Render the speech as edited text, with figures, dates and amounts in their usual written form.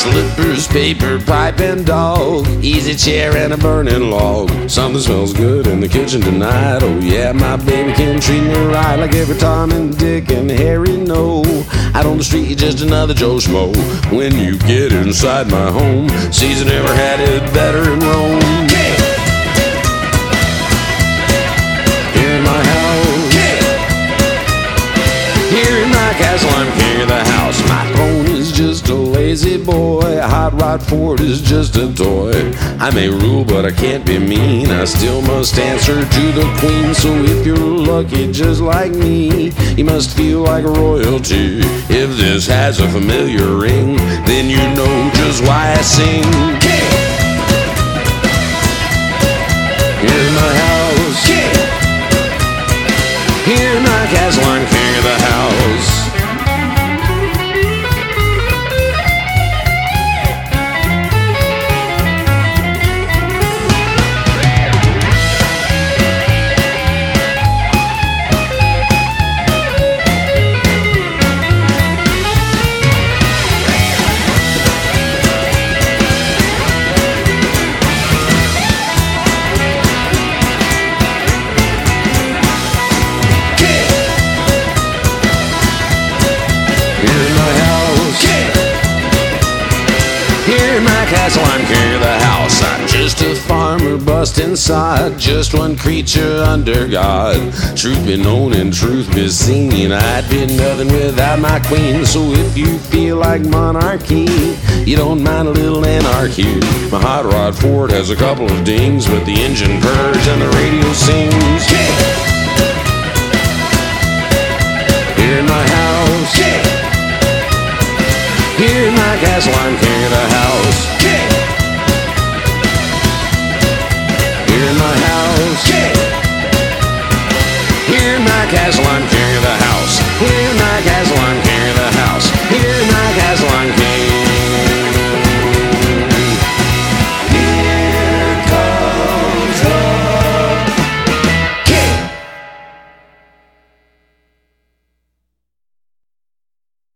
Slippers, paper, pipe, and dog. Easy chair and a burning log. Something smells good in the kitchen tonight. Oh yeah, my baby can treat me right, like every Tom and Dick and Harry know. Out on the street, you're just another Joe Schmo. When you get inside my home, Caesar never had it better in Rome. Here in my house, here in my castle, I'm king of the house. My throne is just a lazy boy. A hot rod Ford is just a toy. I may rule, but I can't be mean. I still must answer to the queen. So if you're lucky just like me, you must feel like royalty. If this has a familiar ring, then you know just why I sing. Here in my house, here in my castle, I'm king of the house. Castle, I'm king of the house. I'm just a farmer bust inside, just one creature under God. Truth be known and truth be seen, I'd be nothing without my queen. So if you feel like monarchy, you don't mind a little anarchy. My hot rod Ford has a couple of dings, but the engine purrs and the radio sings. Here in my house, here in my castle, I'm king of the house.